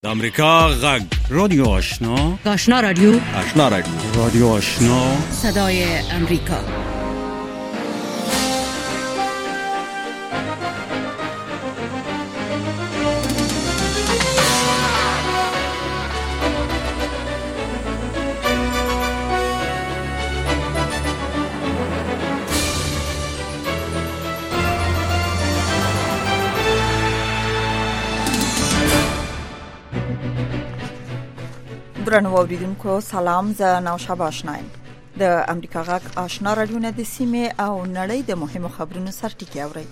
د امریکا غږ رادیو آشنا آشنا رادیو رادیو آشنا صدای امریکا. درنو اوریدونکو سلام، زه نوشابه آشنایم. د امریکا غږ آشنا رادیو نه د سیمې او نړۍ د مهمو خبرونو سرټکی اورئ.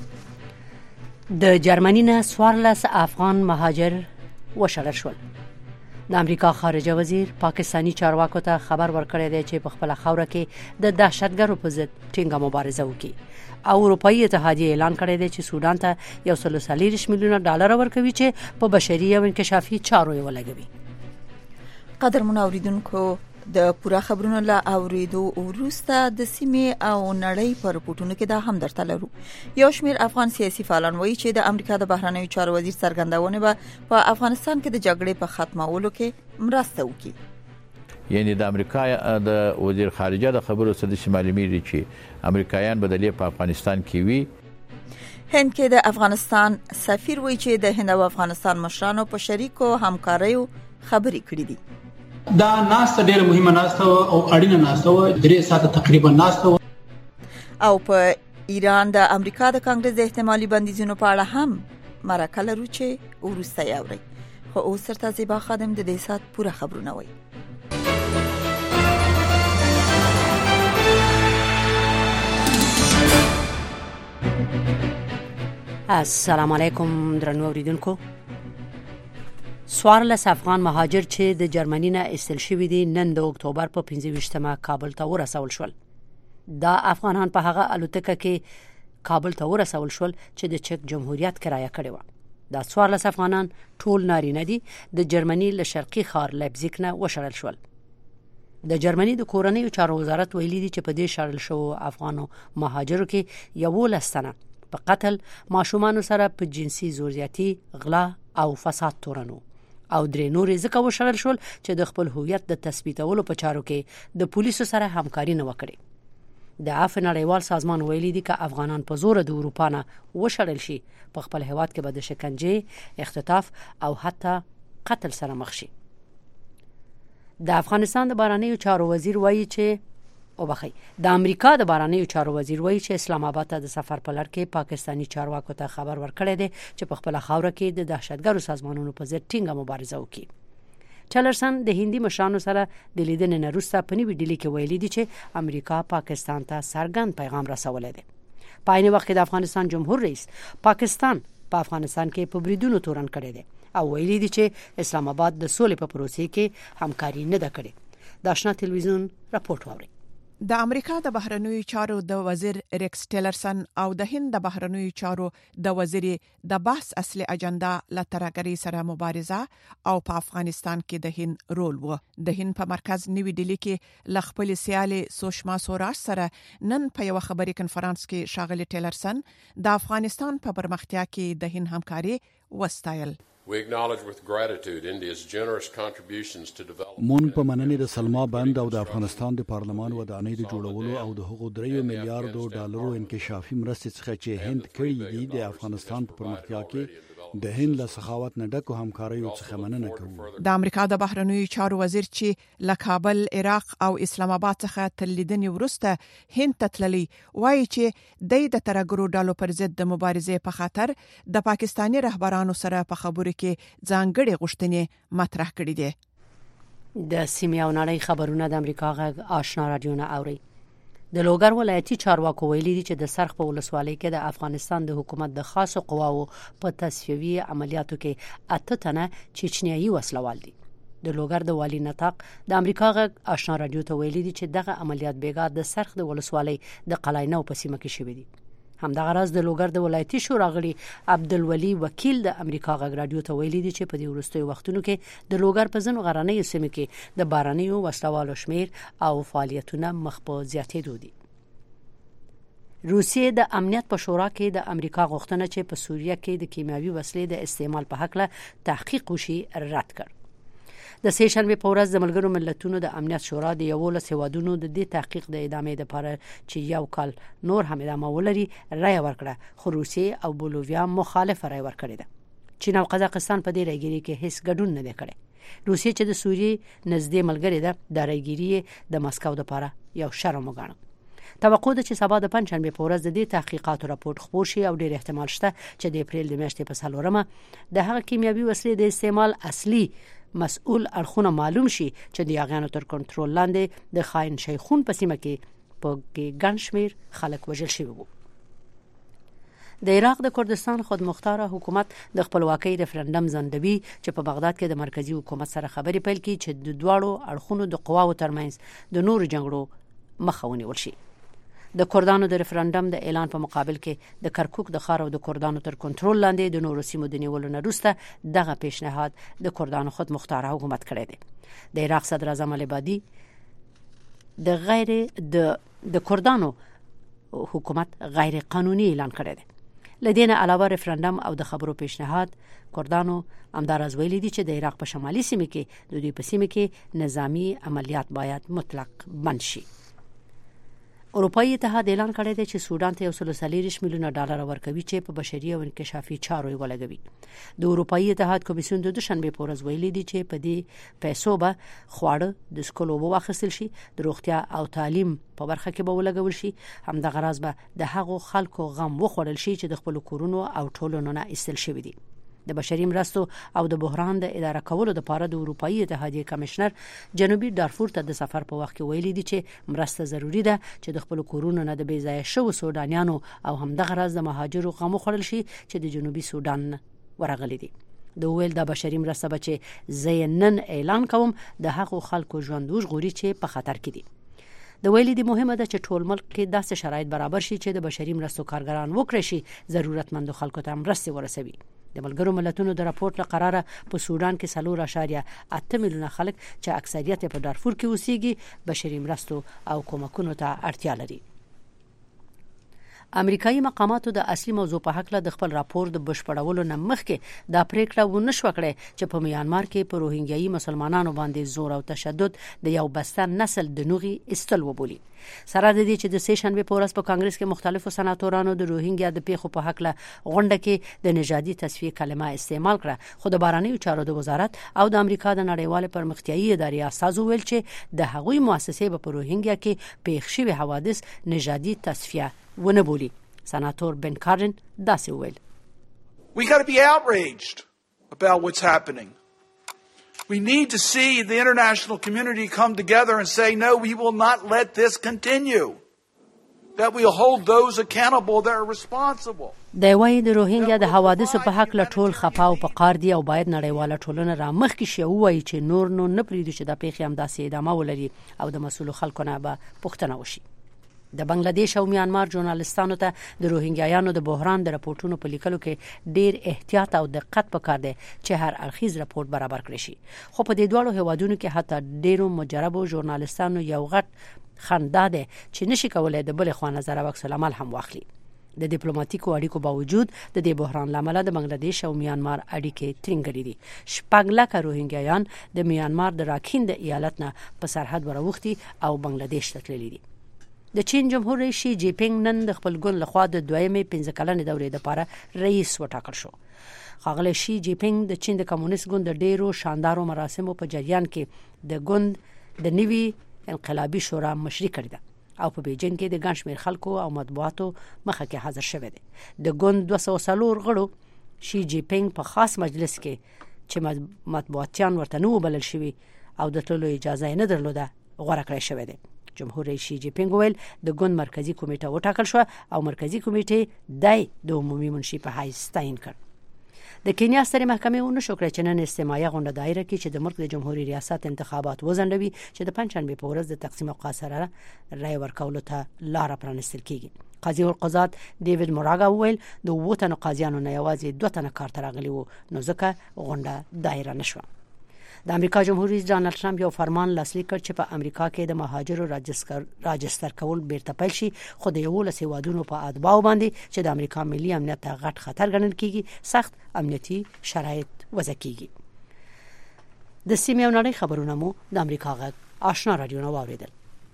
د جرمني نه 14 افغان مهاجر وشړل شول. د امریکا خارجه وزیر پاکستانی چارواکو ته خبر ورکړی دی چې په خپل خوره کې د دهشتګرو په ضد ټینګه مبارزه وکړي. او اروپאי اتحادیه اعلان کړی دی چې سودان ته 140 میلیونه ډالر ورکوي چې په بشري او انکشافي چارو یې ولګوي. قدرمن اوریدونکو، د پوره خبرونو لا اوریدو وروسته د سیمې او نړۍ پر پټونو کې دا هم درته لرو. یو شمېر افغان سیاسي فعالان وایي چې د امریکا د بهرنیو چارو وزیر څرګندونه به په افغانستان کې د جګړې په ختمولو کې مرسته وکړي. یعنی د امریکا د وزیر خارجه د خبرو سره شمالي میری چې امریکایان بدلیه په افغانستان کې وي. هند کې د افغانستان سفیر وایي چې د هند او افغانستان مشرانو په شریکو همکاریو خبرې کړې دي. دا ناسته ډیره مهمه ناسته او اړینه ناسته و، 3 ساعته تقریبا ناسته و. او په ایران د امریکا د کانګرس د احتمالي بندیزونو په اړه هم مرکه لرو چې وروسته یې اورئ. خو اوس سرته زیبا خادم د دې سات پوره خبرونه وایي. السلام علیکم درنو اوریدونکو. 14 افغان مهاجر چې د جرمني نه استل شوي دي نن د اکتوبر په 25مه کابل ته ورسول شول. دا افغانان په هغه الوتکه کې کابل ته ورسول شول چې د چک جمهوریت کرایه کړې و. دا 14 افغانان ټول نارینه دي. د جرمني له شرقي ښار لایپزیګ نه وشړل شول. د جرمني د کورنیو چارو وزارت ویلي دي چې په دې شړل شو افغانو مهاجرو کې 11 تنه په قتل، ماشومان سره په جنسي زورزیاتي، غلا او فساد تورنو او درې نورې ځکه وشړل شول چې د خپل هویت د تثبیتولو په چارو کې د پولیسو سره همکاري نه وکړي. د عفو نړیوال سازمان ویلي دي چې افغانان په زور د اروپا نه وشړل شي په خپل هیواد کې به د شکنجې، اختطاف او حتی قتل سره مخ شي. د افغانستان د بهرنیو چارو وزیر وایي چې د امریکا د بهرنیو چارو وزیر وایي چې اسلام آباد ته د سفر په لړ کې پاکستانی چارواکو ته خبر ورکړی دی چې په خپل خاوره کې د دهشتګرو سازمانونو په ضد ټینګه مبارزه وکړي. چلرسن د هندي مشرانو سره د لیدنې نه وروسته په نوې ډیلي کې ویلي دي چې امریکا پاکستان ته څرګند پیغام رسولی دی. په عین وخت کې د افغانستان جمهور رئیس پاکستان په افغانستان کې په بریدونو تورن کړی دی او ویلي دي چې اسلام آباد د سولې په پروسې کې همکاري نه ده کړې. د آشنا تلویزیون راپورټ واوري. د امریکا د بهرنیو چارو د وزیر ریکس ټیلرسن او د هند د بهرنیو چارو د وزیر د بحث اصلي اجنډا لترګری سره مبارزه او په افغانستان کې د هند رول و. د هند په مرکز نیوی ډیلی کې لخپل سیالي سوشما سوراش سره نن په یو خبري کانفرنس کې شاغلي ټیلرسن د افغانستان په پرمختیا کې د هند همکاري وستایل. We acknowledge with gratitude India's generous contributions to development. مون په مننې د سلما بند او د افغانستان د پارلمان ودانۍ د جوړولو او د هغو 3 میلیارډ ډالرو انکشافي مرستې څخه چې هند کړې دي د افغانستان په پرمختیا کې د هند له سخاوت نه ډکو همکاریو څخه مننه کوو. د امریکا د بهرنیو چارو وزیر چې له کابل، عراق او اسلام آباد څخه تر لیدنې وروسته هند ته تللی وایي چې د ترګرو ډالو پر ضد د مبارزې په خاطر د پاکستانی رهبرانو سره په خبرو کې ځانګړي غوښتنې مطرح کړې دي. د سیمې او نړۍ خبرونه د امریکا غږ آشنا رادیو نه اوري. د لوګر ولایتي چارواکو ویلي دي چې د سرخ په ولسوالۍ کې د افغانستان د حکومت د خاصو قواو په تصفیوي عملیاتو کې 8 تنه چچنیایي وسلوال دي. د لوګر د والی نطاق د امریکا غږ آشنا رادیو ته ویلي دي چې دغه عملیات بیګا د سرخ د ولسوالۍ د قلاینو په سیمه کې شوي دي. همدغه راز د لوګر د ولایتي شورا غړي عبدالولي وکیل د امریکا غږ رادیو ته ویلي دي چې په دې وروستیو وختونو کې د لوګر په ځینو غرنیو سیمو کې د بارانیو وسلوالو شمیر او فعالیتونه مخ په زیاتېدو دي. روسیې د امنیت په شورا کې د امریکا غوښتنه چې په سوریه کې د کیمیاوي وسلې د استعمال په حق له تحقیق وشي رد کړ. د سه شنبه په ورځ د ملګرو ملتونو د امنیت شورا د 11 هیوادونو د دې تحقیق د ادامې لپاره چې یو کال نور هم ادامه ولري رائے ورکړه، خو روسیې او بولوویا مخالفه رائے ورکړه ده. چین او قزاقستان په دې راګيري کې هیڅ ګډون نه کړي. روسیې چې د سوریې نږدې ملګری ده د راګيري د مسکو لپاره یو شرم وګاڼه. توقع ده چې سبا د پنځشنبه په ورځ د دې تحقیقاتو راپور خپور شي او ډېر احتمال شته چې د اپریل د میاشتې په 4مه د هغه کیمیاوي وسلې د استعمال اصلي مسؤل اړخونه معلوم شي چې د یاغیانو تر کنټرول لاندې د خاين شیخون په سیمه کې په ګڼ شمیر خلک وژل شوي وو. د عراق د کردستان خودمختار حکومت د خپلواکۍ ریفرندم ځندوي چې په بغداد کې د مرکزی حکومت سره خبرې پیل کړي چې د دواړو اړخونو د قواو ترمنځ د نورو جنگړو مخه ونیول شي. د کردانو د ریفرندم د اعلان په مقابل کې د کرکوک د ښار او د کردانو تر کنټرول لاندې د نورو سیمو د نیولو نه وروسته دغه پیشنهاد د کردانو خودمختار حکومت کړی دی. د عراق صدر اعظم العبادي د کردانو حکومت غیر قانوني اعلان کړی دی. لدينا علاوه ریفرندم او د خبرو پیشنهاد کردانو همدارز ویلي دي چې د عراق په شمالي سیمه کې د دوی په سیمه کې نظامی عملیات باید مطلق بند شي. اروپאי اتحاد اعلان کړی دی چې سودان ته 140 میلیون ډالر ورکوي چې په بشري او انکشافي چارو یې ولګوي. د اروپאי اتحاد کمیسیون د دوشنبه په ورځ ویلي دی چې په دې پیسو به خواړه د سکولو واخیستل شي، د روغتیا او تعلیم په برخه کې به ولګول شي، همدغه راز به د هغو خلکو غم وخوړل شي چې د خپل کورونو او ټولنو نه ایستل شوي دي. د بشري مرستو او د بحران د اداره کولو لپاره د اروپאי اتحادیه کمشنر جنوبي دارفور ته د سفر په وخت کې ویلي دي چې مرسته ضروری ده چې د خپل کورونو نه د بیځای شوو سودانیانو او همدغه راز د مهاجرو غم وخوړل شي چې د جنوبي سودان ورغلي دي. د ویل د بشري مرسته بچي زینن اعلان کوم د هغو خلکو ژوند وژغوري چې په خطر کې دي. د ویلي دی مهمه ده چې ټول ملک کې داسې شرایط برابر شي چې د بشري مرستو کارګران وکړي شي ضرورتمند خلکو ته مرسته ورسوي. د ملګرو ملتونو د راپورټ له قراره په سودان کې 4.8 میلیونه خلک چې اکثریت په دارفور کې اوسېږي بشري مرستو او کومکونو ته اړتیا لري. امریکایي مقاماتو د اصلي موضوع په حق له د خپل راپور د بشپړولو نه مخکې دا پریکړه ونه شو کړې چې په میانمار کې په روهینګیایي مسلمانانو باندې زور او تشدد د یو بسته نسل د نوغي استل وبولي. سره د دې چې د سه شنبه په ورځ په کانګرس کې مختلفو سناتورانو د روهینګیا د پیښو په حق له غونډه کې د نژادي تصفیه کلمه استعمال کړه، خو د بهرنیو چارو د وزارت او د امریکا د نړیوال پرمختیایي ادارې اساسو ویل چې د هغوی مؤسسې په روهینګیا کې پیښ شوی حوادث نژادي تصفیه ونه بولی. سناتور بن کارن داسې ویل: We got to be outraged about what's happening. We need to see the international community come together and say, no, we will not let this continue. That we'll hold those accountable that are responsible. د وای د روهینګیا د حوادثو په حق له ټول خپاو په قار دی او باید نړیواله ټولنه را مخ کې شي وای چې نور نو نه پریږدي چې د پیښې هم داسې ادامه ولري او د مسؤل خلکو نه به پوښتنه وشي. د بنگلاديش او میانمار ژورنالستانو ته د روهینګیایانو د بحران د راپورټونو په لیکلو کې ډیر احتیاط او دقت پکار دی چې هر اړخیز راپورټ برابر کړي شي. خو په دې ډول هیوادونو کې حتی ډیرو مجربو ژورنالستانو یو غټ خندا ده چې نشي کولای د بل خوا نظر او عکس العمل هم واخلي. د ډیپلوماټیکو اړیکو باوجود د دې بحران لامل د بنگلاديش او میانمار اړیکې ترنګري دي. شپږ لکه روهینګیایان د میانمار د راکین د ایالت نه په سرحد وروختي او بنگلاديش ته تللي دي. د چین جمهور رئیس شي جی پینګ نن د خپل ګوند لخوا د دویمې 15 کلنې دورې لپاره رئیس وټاکل شو. ښاغلی شي جی پینګ د چین د کمونیست ګوند د ډیرو شاندارو مراسمو په جریان کې د ګوند د نوي انقلابي شورا مشري کړې ده او په بیجینګ کې د ګڼ شمېر خلکو او مطبوعاتو مخه کې حاضر شوی دی. د ګوند 204 غړو شي جی پینګ په خاص مجلس کې چې مطبوعاتیان ورته نو بلل شوي او د تللو اجازه نه درلوده غوړه کړی شوی دی. جمهور رئیس شي جی پینګ ویل د ګوند مرکزی کمیټه وټاکل شو او مرکزی کمیټه د عمومي منشي په حیث تعیین کړ. د کینیا سترې محکمې ونشو کړی چې نن استماعي غونډه دایره کې چې د ملک د جمهوریت ریاست انتخابات وزندوي چې د پنځشنبه په ورځ د تقسیم اوقات سره رای ورکولو ته لار پرانستل کیږي. قاضي القضات ډیوډ موراګا ویل د 2 تنو قاضیانو نه یوازې 2 تنه کار ته راغلي وو نو ځکه غونډه دایره نشوه. د امریکا جمهور رئیس ډانلډ ټرمپ یو فرمان لاسلیک کړ چې په امریکا کې د مهاجرو راجستر کول بیرته پیل شي، خو د 11 هیوادونو په اتباعو باندې چې د امریکا ملي امنیت ته غټ خطر ګڼل کیږي سخت امنیتي شرایط وضع کیږي. د سیمې او نړۍ خبرونه مو د امریکا غږ آشنا رادیو نو واوریدل.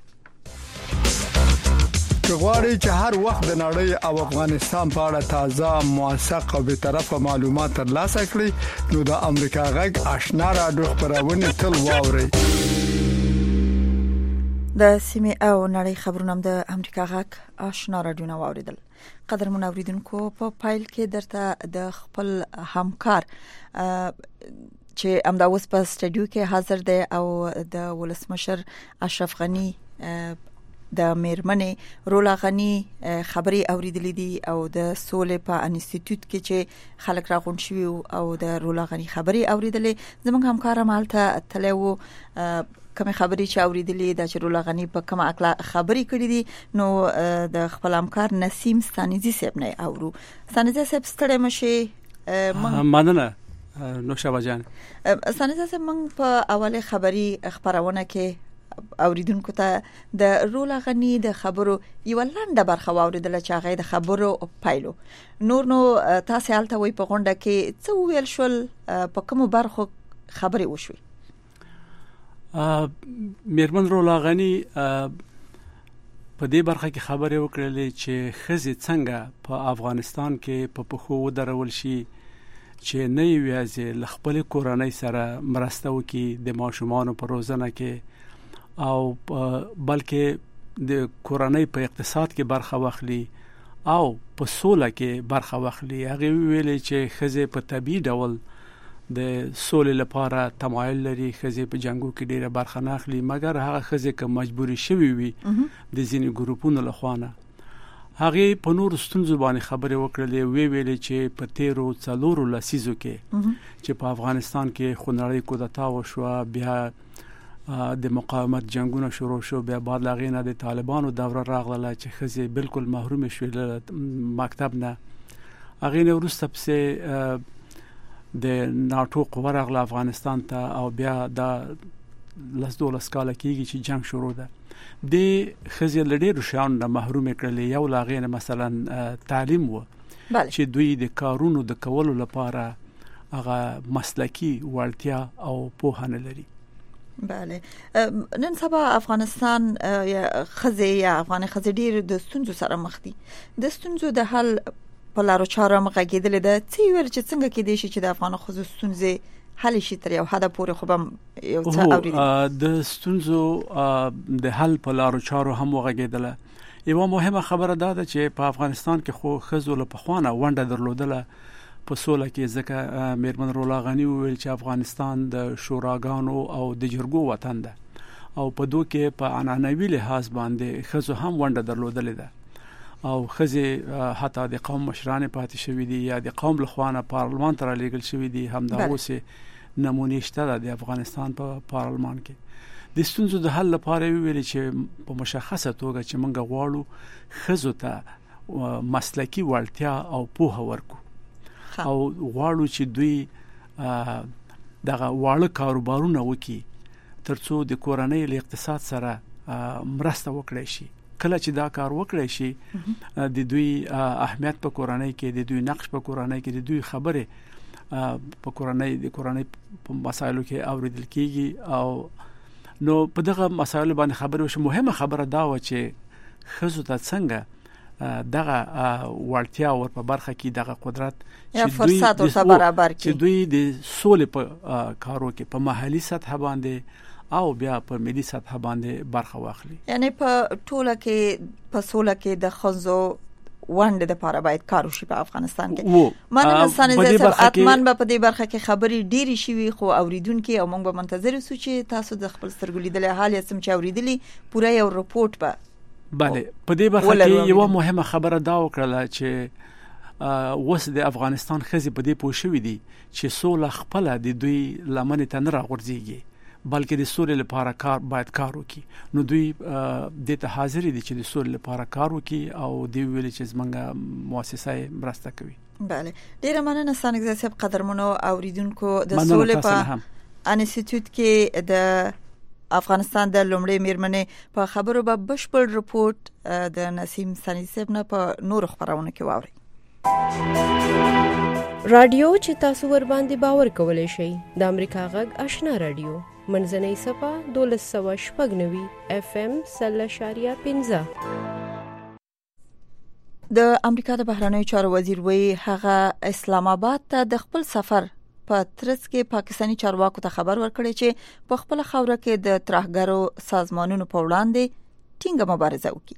غواړئ چې هر وخت د نړۍ او افغانستان په اړه تازه، موثق او به طرفه معلومات ترلاسه کړئ نو د امریکا غږ آشنا رادیو خبرونه تل واورئ. د سیمې او نړۍ خبرونه د امریکا غږ آشنا رادیو نو واوریدل. قدرمن اوریدونکو، په پایل کې درته د خپل همکار چې امدا اوس په سټډیو کې حاضر دی او د ولسمشر اشرف غنی د میرمنې رولا غنی خبري اوریدلې دي او د سولې په انسټیټیوټ کې چې خلک راغون شوی او د رولا غنی خبري اوریدلې. زموږ همکار مالته تلو کوم خبري چې اوریدلې د رولا غنی په کومه اکلا خبري کړې دي نو د خپل همکار نسیم ستانیزي صاحب نه اورو. ستانیزي صاحب ستړي مشي مننه نوشابه جان. ستانیزي صاحب موږ په اوله خبري خبرونه کې اوریدونکو ته د رولا غنی د خبرو یو لنډه برخه واوریدله چې هغه د خبرو پایلو. نور نو تاسو حالت وي په غونډه کې څه ویل شول، په کوم برخو خبري وشوي؟ میرمن رولا غنی په دې برخه کې خبرې وکړلې چې ښځې څنګه په افغانستان کې په پخو ودرول شي چې نه یوازې ل خپل کورنۍ سره مرسته وکړي د ماشومانو په روزنه کې او بلکې د کورنۍ په اقتصاد کې برخه واخلي او په سوله کې برخه واخلي. هغه ویلي چې ښځې په طبيعي ډول د سولې لپاره تمایل لري، ښځې په جنگو کې ډیره برخه نه اخلي، مګر هغه ښځې که مجبوري شوي وي د ځینې ګروپونو لخوانه. هغه په نور ستونزو باندې خبرې وکړلې، ویلي چې په 13 لسیزو کې چې په افغانستان کې خونړۍ کودتا وشو، بیا د مقاومت جنگونه شروع شو، بیا بعد لاغینه د طالبانو دوره راغله چې ښځې بالکل محروم شوې له مکتب نه. هغه نه وروسته پسې د ناتو قوه راغله افغانستان ته او بیا د 12 کال کېږي چې جنگ شروع ده. د ښځې له ډېرو شیانو نه محروم کړلې. یو لاغینه مثلا تعلیم و چې دوی د کارونو د کولو لپاره هغه مسلکی وړتیا او پوهه نه لري. بله، نن سبا افغانستان یا خزه یا افغان خزه ډیر د ستونزو سره مخ دي. د ستونزو د حل په لارو چارو مغږیدل ده چې ویل چې څنګه کې دي چې د افغان خزو ستونزې حل شي تر یو حد پورې خو به یو څه اوري. د ستونزو د حل په لارو چارو هم وغږیدل. یو مهمه خبره ده چې په افغانستان کې خو خزو له پخوانه ونده درلودله په سوله کې، ځکه میرمن رولا غنی ویل چې افغانستان د شوراګانو او د جرګو وطن ده او په دوه کې په عنعنوي لحاظ باندې خزو هم ونده درلودلې ده او خزه حتی د قوم مشران پاتې شوې دي یا د قوم لخوانه پارلمان ته رالیږل شوې دي. هم دا اوسه نمونه شته د افغانستان په پارلمان کې. د ستونزو د حل لپاره ویل چې په مشخصه توګه چې موږ غواړو خزو ته مسلکی وړتیا او پوهه ورکو او غواړو چې دوی دغه واړه کاروبارونه وکړي ترڅو د کورنۍ له اقتصاد سره مرسته وکړي شي. کله چې دا کار وکړي شي د دوی اهمیت په کورنۍ کې، د دوی نقش په کورنۍ کې، د دوی خبره په کورنۍ په مسایلو کې اوریدل کیږي او نو په دغه مسایلو باندې خبرې وشي. مهمه خبره دا و چې خزو ته څنګه دغه وړتیا ور په برخه کې دغه قدرت چې دوی د سولې په کارو کې په محلي سطح باندې او بیا په ملي سطح باندې برخه واخلي. یعنی په ټوله کې په سوله کې د خزو ونده د لپاره باید کار وشي په افغانستان کې. مننه سانیزه اتمن په دې برخه کې خبري ډيري شوي خو اوریدونکو او موږ به منتظر اوسو چې تاسو د خپل سترګو لیدل حال یې سم چې اوریدلی پوره یو رپورټ به. بله، په دې برخه کې یو مهمه خبره دا وکړه چې وس د افغانستان خزي په دې پوه شوې دي چې سوله خپل د دوی لمنې ته نه راغورځيږي بلکې د سولې لپاره باید کار وکړي. نو دوی د ته حاضر دي چې د سولې لپاره کار وکړي او دی ویل چې زمونږ مؤسسه مرسته کوي. بله، ډیره مننه سانګزه صاحب. قدرمنو اوریدونکو د سولې په انسټیټیوټ کې د افغانستان د لومړي میرمنې په خبرو به بشپړ رپورټ د نسیم سنی صاحب نه په نور خبرونه کې واوري. رادیو چې تاسو ور باندې باور کولای شئ د امریکا غږ آشنا رادیو منځنۍ صفه 1290 FM 0.15. د امریکا د بهرنیو چارو وزیر وی هغه اسلام آباد ته د خپل سفر په ترڅ کې پاکستانی چارواکو ته خبر ورکړی چې په خپل خوره کې د ترهګرو سازمانونو په وړاندې ټینګه مبارزه وکړي.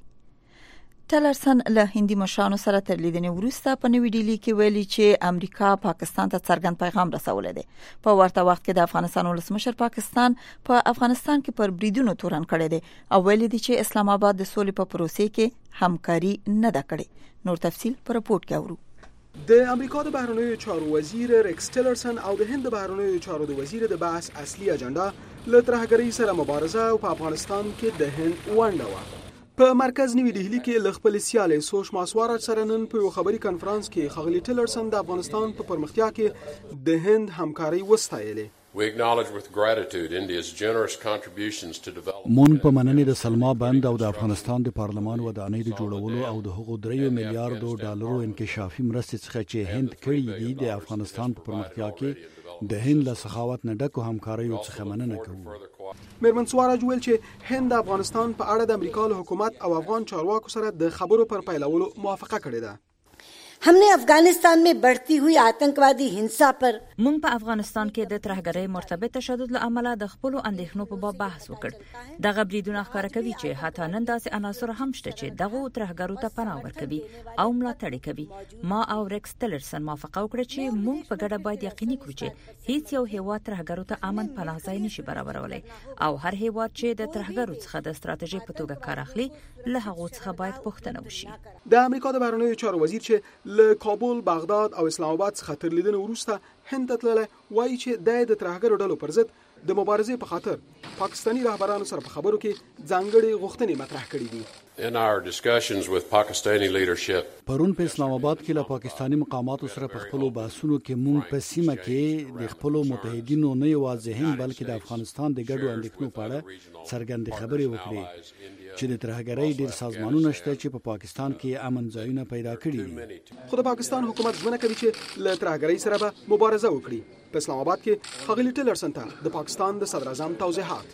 ټلرسن له هندي مشرانو سره تر لیدنې وروسته په نوې ډیلي کې ویلي چې امریکا پاکستان ته څرګند پیغام رسولی دی. په ورته وخت کې د افغانستان ولسمشر پاکستان په افغانستان کې پر بریدونو تورن کړی دی او ویلي دی چې اسلام آباد د سولې په پروسې کې همکاري نه ده کړې. نور تفصيل په رپورت کې اورو. د امریکا د بهرنیو چارو وزیر ریکس ټیلرسن او د هند د بهرنیو چارو د وزیر د بحث اصلي اجنډا له ترهګرۍ سره مبارزه او په افغانستان کې د هند ونډه و. په مرکز نوې ډهلي کې ل خپل سیالي سوشما سوراج سره نن په خبري کانفرنس کې خغلی ټیلرسن د افغانستان په پرمختیا کې د هند همکاري وستایلې. We acknowledge with gratitude India's generous contributions to development. مون په مننې د سلما بند او د افغانستان د پارلمان ودانۍ د جوړولو او د هغو 3 میلیارډ ډالرو انکشافي مرستې څخه چې هند کړې دي د افغانستان په پرمختیا کې د هند له سخاوت نه ډکو همکاریو څخه مننه کوو. میرمن سوراج ویل چې هند د افغانستان په اړه د امریکا له حکومت او افغان چارواکو سره د خبرو پر پیلولو موافقه کړې ده. हमने अफगानिस्तान में बढ़ती हुई आतंकवादी हिंसा पर مونږ په افغانستان کې د ترهګرۍ مرتبط تشدد له امله د خپل اندېښنو په باب بحث وکړ. دغه بریدونه ښکاره کوي چې حتی نن داسې عناصر هم شته چې دغه ترهګرو ته پناه ورکوي او ملاتړ کوي. ما او ریکس ټیلرسن موافقه وکړه چې مونږ په ګډه باید یقیني کړو چې هیڅ یو هیواد ترهګرو ته امن پناه ځای نشي برابرولای او هر هیواد چې د ترهګرو څخه د ستراتیژي په توګه کار اخلي له هغه څخه باید پوښتنه وشي. د امریکا د بهرنیو چارو وزیر چې له کابل، بغداد او اسلام آباد څخه تر لیدنې وروسته هند ته تللی وایي چې د ترهګرو ډلو پر ضد د مبارزې په خاطر پاکستانی رهبرانو سره په خبرو کې ځانګړي غوښتنې مطرح کړې دي. In our discussions with Pakistani leadership, پرون په اسلام آباد کې له پاکستانی مقاماتو سره په خپل بحثونو کې مونږ په سیمه کې د خپل متحدینو نه یوازې هم بلکې د افغانستان د ګډو اندېښنو په اړه څرګندې خبرې وکړې چې د ترهګرۍ ډېر سازمانونه شته چې په پاکستان کې امن ځایونه پیدا کړي دي. خو د پاکستان حکومت ژمنه کوي چې له ترهګرۍ سره به مبارزه وکړي. په اسلام آباد کې خغلی ټیلرسن ته د پاکستان د صدر اعظم توضیحات.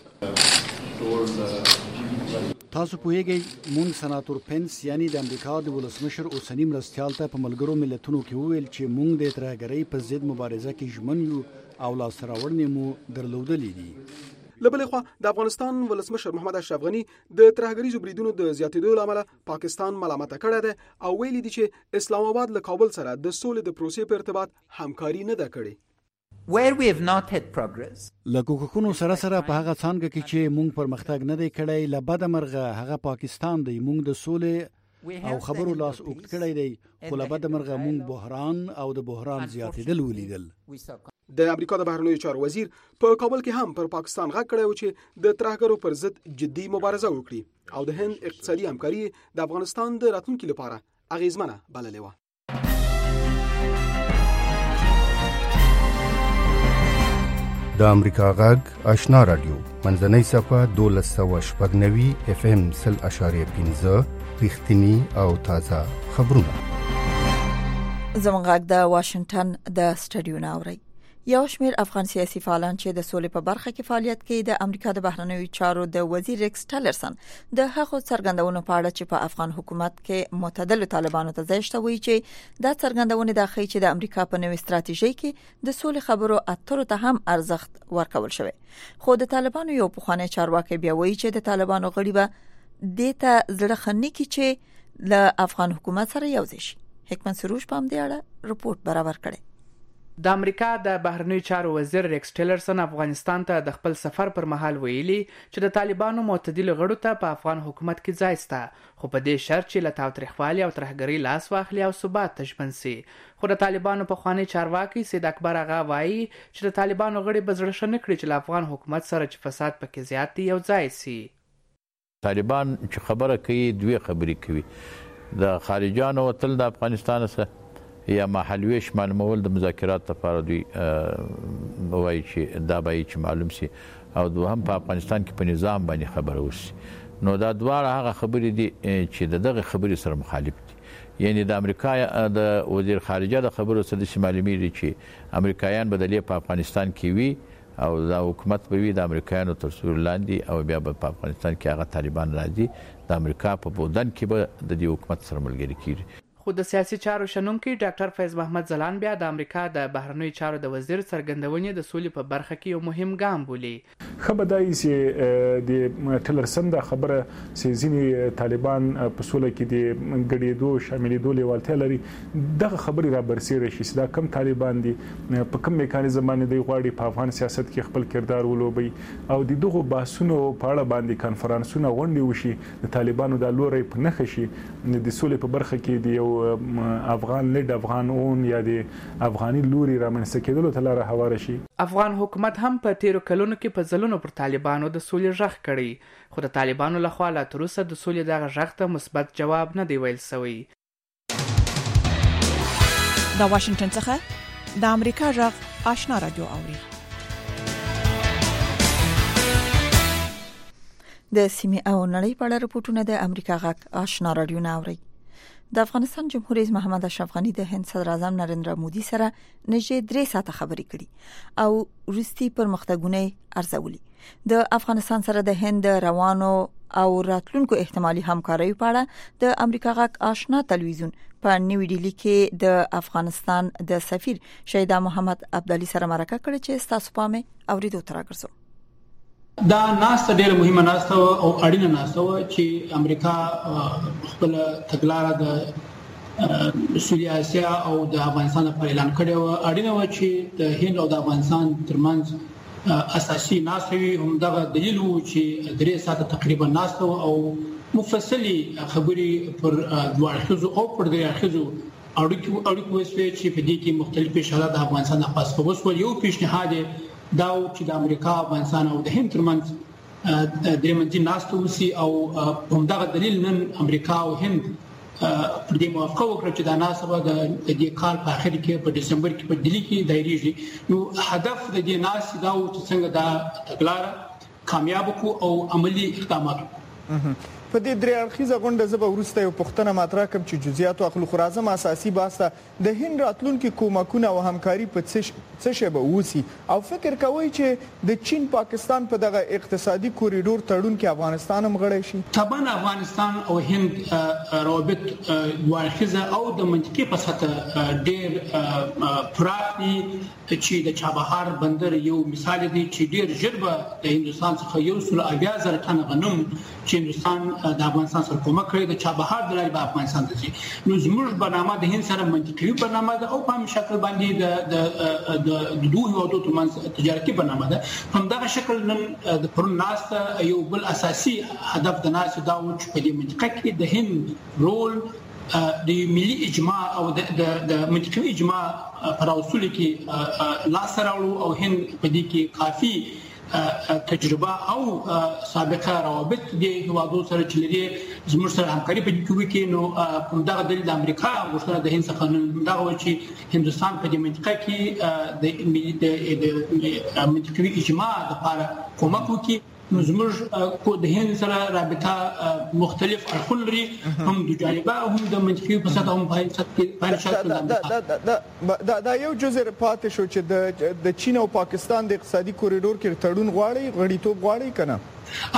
تاسو پوهیږئ مونږ سناتور پنس یعنی د امریکا د ولسمشر اوسنی مرستیال ته په ملګرو ملتونو کې وویل چې مونږ د ترهګرۍ په ضد مبارزه کې ژمن یو او لاسته راوړنې مو درلودلې دي. لبلې خوا د افغانستان ولسمشر محمد اشرف غنی د ترهګریزو بریدونو د زیاتېدو لامل پاکستان ملامت کړی دی او ویلي دي چې اسلام آباد له کابل سره د سولې د پروسې په ارتباط همکاري نه ده کړې. Where we have not had progress. لکوکونو سره په هغه څنګه کې چې مونږ پرمختګ نه دی کړی لبد مرغه هغه پاکستان دی مونږ د سولې او خبرو لاس اوږد کړی دی خو لبد مرغه مونږ بحران او د بحران زیاتېدل ولیدل. د امریکا د بهرنیو چارو وزیر په کابل کې هم پر پاکستان غږ کړی و چې د ترهګرو پر ضد جدي مبارزه وکړي او د هند اقتصادي همکاري د افغانستان د راتلونکي لپاره اغیزمنه بللې و. د امریکا غږ آشنا رادیو منځنۍ صفه 1290 FM 0.15 رښتینی او تازه خبرونه. زموږ غږ د واشنگټن د سټډیو ناوړي. یو شمېر افغان سیاسي فعالان چې د سولې په برخه کې فعالیت کوي د امریکا د بهرنیو چارو د وزیر ریکس ټیلرسن د هغو څرګندونو په اړه چې په افغان حکومت کې معتدل طالبانو ته ځای شته وایي چې دا څرګندونه د خې چې د امریکا په نوې ستراتیژي کې د سولې خبرو اترو ته هم ارزښت ورکول شوی. خو د طالبانو یو پخوانی چارواکي بیا وایي چې د طالبانو غړي به دیته زړه خنني کې چې له افغان حکومت سره یو ځای شي. حکمت سروش په دې اړه رپورت برابر کړي. د امریکا د بهرنیو چارو وزیر ریکس ټیلرسن افغانستان ته د خپل سفر پر مهال ویلي چې د طالبانو معتدل غړو ته په افغان حکومت کې ځای شته خو په دې شرط چې له تاوتریخوالي او ترهګرۍ لاس واخلي او ثبات ته ژمن سي. خو د طالبانو پخوانی چارواکي سید اکبر اغا وایي چې د طالبانو غړي به زړه ښه نه کړي چې له افغان حکومت سره چې فساد پکې زیات دی یو ځای سي. طالبان چې خبره کوي دوی خبرې کوي د خارجانو وتل د افغانستان سره یا محلوي شمال مول د مذاکرات لپاره دوی وایي چې دا به چې معلوم شي او دوهم په افغانستان کې په نظام باندې خبره وشي نو دا دواړه هغه خبرې دي چې دغه خبرې سره مخالف دي یعنی د امریکا د وزیر خارجه د خبرو سره شمالي میری چې امریکایان بدلیه په افغانستان کې وي او د حکومت به وي د امریکایانو تر څیر لاندې او بیا په افغانستان کې هغه طالبان راځي د امریکا په بودن کې به د دې حکومت سره ملګری کیږي خو د سیاسي چارو شنونکي ډاکټر فیض محمد زلان بیا د امریکا د بهرنیو چارو د وزیر څرګندونې د سولې په برخه کې یو مهم ګام بولي خبرداري چې د ټلرسن د خبره چې ځینې طالبان په سولې کې د ګډېدو شاملېدو لیوالتیا لري دغه خبرې را برسېره شي چې دا کم طالبان دي په کوم میکانیزم باندې دی غواړي په افغان سیاست کې خپل کردار ولوبي او د دغه بحثونو په اړه باندې کانفرنسونه غونډې وشي د طالبانو د لوري په نخ شي د سولې په برخه کې دی افغان لید افغان اون یا د افغاني لوري رامنځته کېدلو ته لاره هواره شي افغان حکومت هم په تیرو کلونو کې په ځلونو پر طالبانو د سولې ژغ کړي خو د طالبانو لخوا لا تر اوسه د سولې دغه ژغ ته مثبت جواب نه دی ویل شوی د واشنگټن څخه د امریکا ژغ آشنا رادیو اوري د سیمې او نړۍ په اړه رپورټونه د امریکا غږ آشنا رادیو نه اوري د افغانستان جمهور رئیس محمد اشرف غنی د هند صدر اعظم نریندرا مودي سره نږدې 3 ساعته خبرې کړي او روسي پرمختګونه ارزولي د افغانستان سره د هند روانو او راتلونکو احتمالي همکارۍ په اړه د امریکا غږ آشنا تلویزیون په نیو ډیلی کې د افغانستان د سفیر شهیدا محمد عبدالي سره مرکه کړې چې تاسو پامه اوریدو ترګرځو دا ناسته ډیره مهمه ناسته او اړینه ناسته چې امریکا خپل تګلارې د سویلي اسیا او د افغانستان لپاره اعلان کړی و اړینه و چې د هند او د افغانستان ترمنځ اساسي ناسته وي همدغه دلیل و چې 3 ساعته تقریبا ناسته او مفصلي خبري پر دوه اړخیزو او پر درې اړخیزو اړیکو وسوي چې په دې کې مختلفې شرایط د افغانستان د خاص وسول یو پیشنهاد دا چې د امریکا افغانستان او د هند ترمنځ د منځي ناستو وسی او همدغه دلیل نن امریکا او هند پر دې موافقه وکړه چې دا ناسبه د دې کال په اخر کې په دسمبر کې په دلی کې دایریږي نو هدف د دې ناس دا و چې څنګه دا تګلارې کامیاب کو او عملی اقدامات په دې درې اړخیزه غونډه زبه ورسته یو پښتنه مطرح کوم چې جزئیات او اخلو خرازم اساسي باسه د هند راتلونکو کومکونه او همکاري په څه شی به وسی او فکر کوي چې د چین پاکستان په دغه اقتصادي کوریډور تړون کې افغانستان هم غړی شي طبعا افغانستان او هند روابط واخیزه او د منطقي په سطح ډیر پراخ دي چې د چابهار بندر یو مثال دی چې ډیر ژر د هندستان څخه یو سل اویا زره ټن غنم چې هندستان د افغانستان سره کومک کړی د چابهار د لارې په افغانستان ته ځي نو زموږ برنامه د هند سره منطقي برنامه ده او په هم شکل باندې د دوه هیوادو ترمنځ تجارتي برنامه ده په همدغه شکل نن د پرون ناسته یو بل اساسي هدف د ناسته دا و چې په دې منطقه کې د هند رول د ملي اجماع او د منطقي اجماع پر اصول کې لاس راوړو او هند په دې کې کافي تجربه او سابقه روابط د هیوادو سره چې لري زموږ سره همکاري په دې کې نو دغه د امریکا غوښتنه د هند څخه دغه و چې هندستان په دې منطقه کې د منطقي اجماع لپاره کومک وکړي نو زموږ د هند سره رابطه مختلف اړخونه لري هم د جانبه هم د منطقي په سطح هم په شکل دا یو جزء پاتې شو چې د چین او پاکستان د اقتصادي کوریډور کې تړون غواړي غړیتوب غواړي کنه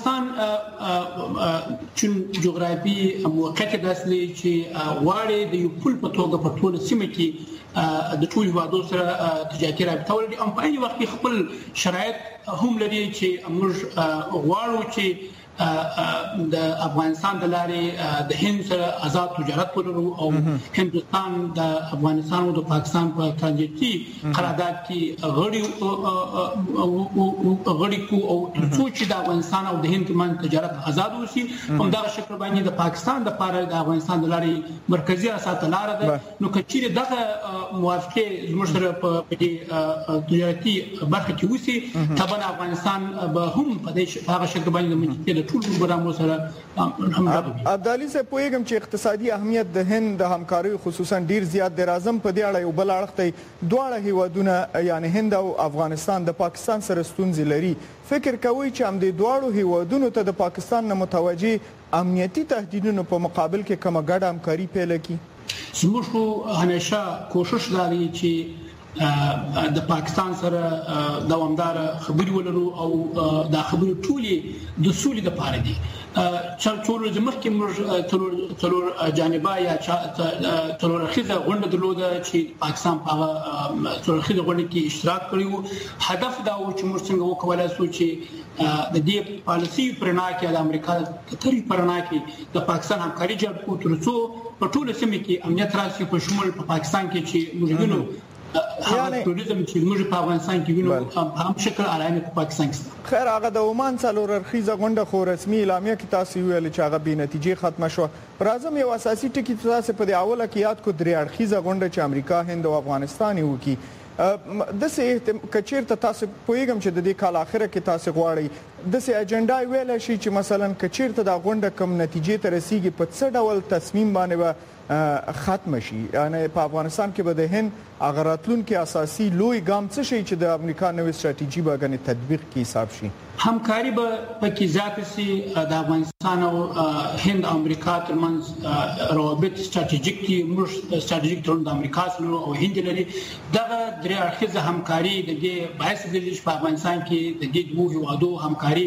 افغانستان چون جغرافي موقعیت داسې چې غواړي د یو پل په توګه په ټول سیمه کې د ټول هیوادو سره تجارتي رابطه ولري او په هغه وخت کې خپل شرایط هم لري چې موږ غواړو چې د افغانستان د لارې د هند سره آزاد تجارت ولرو او هندستان د افغانستان او د پاکستان په ترانزیتي قرارداد کې غړي کو او چې د افغانستان او د هند ترمنځ تجارت آزاد وشي همدغه شکل باندې د پاکستان د لپاره د افغانستان د لارې مرکزی اساس لار ده نو کچېره دغه موافقه زموږ سره په تجارتي برخه کې وسی طبعا افغانستان به هم په هغه شکل باندې د د ټول پروګرامونو سره هم عبدالي صاحب پوهیږم چې اقتصادي اهمیت د هند د همکاري خصوصا ډیر زیات دی. راځم په دې اړه یو بل اړخ ته دواړه هیوادونه یعنی هند او افغانستان د پاکستان سره ستونزې لري. فکر کوي چې هم د دواړو هیوادونو ته د پاکستان نه متوجه امنیتي تهدیدونو په مقابل کې کومه ګډه همکاري پیل کړي؟ زموږ همیشه کوشش لري چې د پاکستان سره دوامدار خبرې ولرو او دا خبرې ټولې د سولې لپاره دي. څلور ځمکې موږ څلور جانبه یا څلور اخیزه غونډه درلوده چې پاکستان په څلور اخیزه غونډه کې اشتراک کړی. هدف دا و چې موږ څنګه وکولای شو چې د دې پالیسي پرنا کې د امریکا تری پرنا کې د پاکستان همکاري جلب کو ترڅو په ټوله سیمه کې امنیت راشي، په شمول په پاکستان کې چې موږ وینو هغه ټوریزم چې موږ په افغانستان کې وینو هم شکل علامه په پاکستان کې. خیر هغه د عمان څلور اړخیزه غونډه خو رسمي اعلامیه کې تاسو ویل چې هغه بې نتیجې ختمه شو. راځم یو اساسي ټکی تاسو په دې اوله کې یاد کو درې اړخیزه غونډه چې امریکا، هند او افغانستان یې وکي. د سه کچیرته تاسو پوهیږم چې د دې کال اخره کې تاسو غواړئ د سه اجنډا ویل شي چې مثلا کچیرته د غونډه کم نتیجې ته رسیدي په څه ډول تصمیم باندې ختم شي. یعنی په افغانستان کې به د هند اغراتلون کې اساسي لوی ګام څه شي چې د امریکا نوې ستراتیژي باندې تطبیق کې حساب شي؟ همکاري به پکې زیات شي. د افغانستان او هند او امریکا ترمنځ روابط ستراتیژیک دي. موږ ستراتیژیک تړون د امریکا سره او هند لري. دغه درې اړخیزه همکاري د دې باعث ګرځي چې په افغانستان کې د دې دوه هیوادو همکاري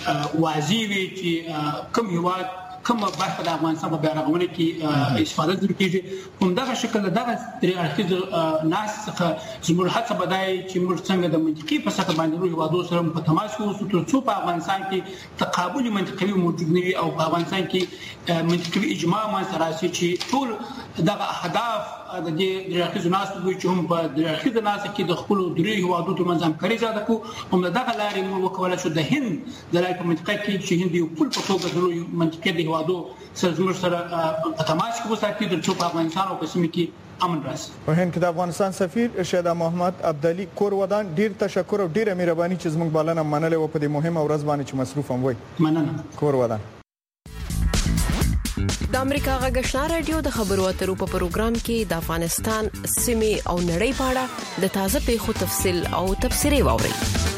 واضح وي چې کوم هیواد کوم برخه د افغانستان په بیارغونه کې استفاده کیږي. همدغه شکل دغه درې اړخیزه ناس څخه زموږ هڅه بدای چې موږ څنګه د منطقي په سطح باندې نور هیوادو سره په تماس کې اوسو ترڅو په افغانستان کې تقابل منطقي موجود نه وي او په افغانستان کې منطقي اجماع منځته راشي چې ټول دغه اهداف د دې درې اړخیزو ناس چې هم په درې اړخیزه ناس کې د خپل درې هیوادو ترمنځ همکاري زیاته کو. همدغه لارې موږ وکولای شو د هند د لارې په منطقه کې چې هند یو پل په توګه د منطقې د هیوادو سره زموږ سره په تماس کې وساتي ترڅو په افغانستان او په سیمه کې امن راشي. په هند کې د افغانستان سفیر شهدا محمد عبدالي کورودان ډیر تشکر او ډیره مهرباني چې زموږ بلنه منلې و په دې مهمه ورځ باندې چې مصروف هم وای. مننه کورودان. د امریکا غږ آشنا رادیو د خبرو اترو په پروګرام کې د افغانستان سیمې او نړۍ په اړه د تازه پیښو تفصیل او تبصرې واوري.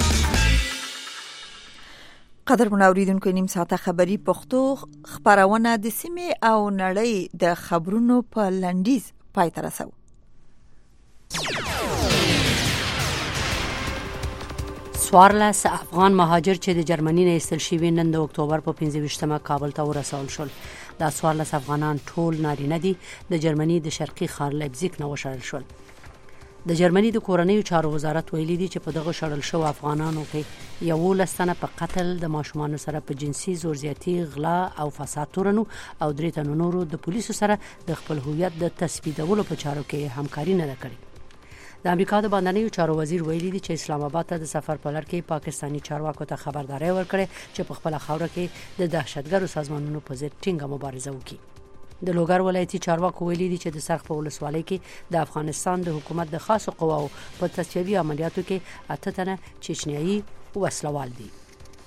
قدر منوریدونکو نیم ساعته خبری پښتو خبرونه د سیمې او نړۍ د خبرونو په لنډیز پای ته رسو. سوارلس افغان مهاجر چې د جرمني نه ایستل شوي نن د اکتوبر په 25مه کابل ته ورسول شول. دا سوارلس افغانان ټول نارینه دي. د جرمني د شرقي ښار لایپزیګ نه وشړل شول. د جرمني د کورنیو چارو وزارت ویلي دی چې په دغه شړل شو افغانانو کې 11 تنه په قتل، د ماشومان سره په جنسي زورزیاتي، غلا او فساد تورنو او 3 تنو نورو د پولیسو سره د خپل هویت د تثبیتولو په چارو کې همکاري نه کړې. د امریکا د بهرنیو چارو وزیر ویلي دی چې اسلام آباد ته د سفر په لړ کې پاکستانی چارواکو ته خبرداري ورکړه چې په خپل خاوره کې د دهشتګرو سازمانونو په ضد ټینګه مبارزه وکړي. د لوګر ولایتي چارواکو ویلي دي چې د سرخ په ولسوالۍ کې د افغانستان د حکومت د خاصو قواو په تصفیوي عملیاتو کې 8 تنه چچنیایي وسلوال دي.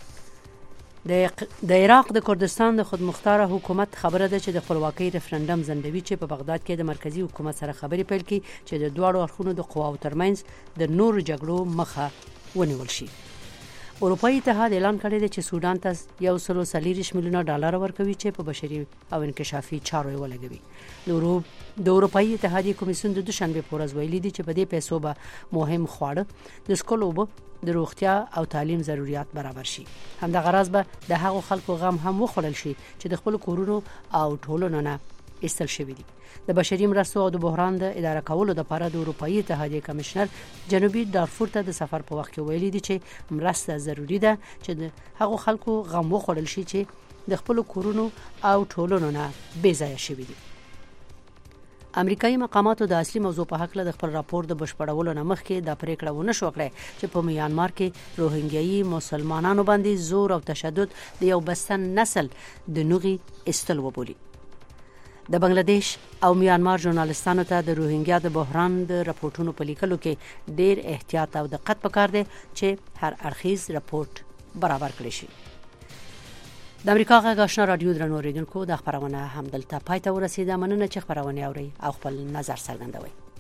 د عراق د کردستان د خودمختار حکومت خبره ده چې د خپلواکۍ ریفرندم ځندوي چې په بغداد کې د مرکزی حکومت سره خبرې پیل کړي چې د دوه اړخونو د قواو ترمنځ د نور جګړو مخه ونیول شي. اروپایي اتحاد اعلان کړی دی چې سودان ته 140 میلیونه ډالر ورکوي چې په بشري او انکشافي چارو یې ولګوي. د اروپایي اتحادیې کمیسیون د دوشنبه په ورځ ویلي دی چې په دې پیسو به مهم خواړه، د سکول اوبه، د روغتیا او تعلیم ضرورت برابر شي. همدغه راز به د هغو خلکو غم هم وخوړل شي چې د خپل کورونو او ټولنو نه ایستل شوي دي. د بشري مرستو او د بحران د اداره کولو لپاره د اروپایي اتحادیې کمشنر جنوبي دارفور ته د سفر په وخت کې ویلي دي چې مرسته ضروری ده چې د هغو خلکو غم وخوړل شي چې د خپل کورونو او ټولنو نه بې ځایه شوي دي. امریکایي مقاماتو د اصلي موضوع په حق له د خپل راپور د بشپړولو نه مخکې د پریکړه ونه شو کړې چې په میانمار کې روهینګیایي مسلمانانو باندې زور او تشدد د یو بستن نسل د نوغي استل وبولي. د بنگلاديش او میانمار ژورنالستانو ته د روهینګیا د بحران د راپورټونو په لیکلو کې ډېر احتیاط او دقت پکار دی چې هر اړخیز راپورټ برابر کړي شي. د امریکا غږ آشنا رادیو درنو اوریدونکو د خبرونه هم دلته پای ته ورسیده. مننه چې خبرونه اوري او خپل نظر څرګندوي.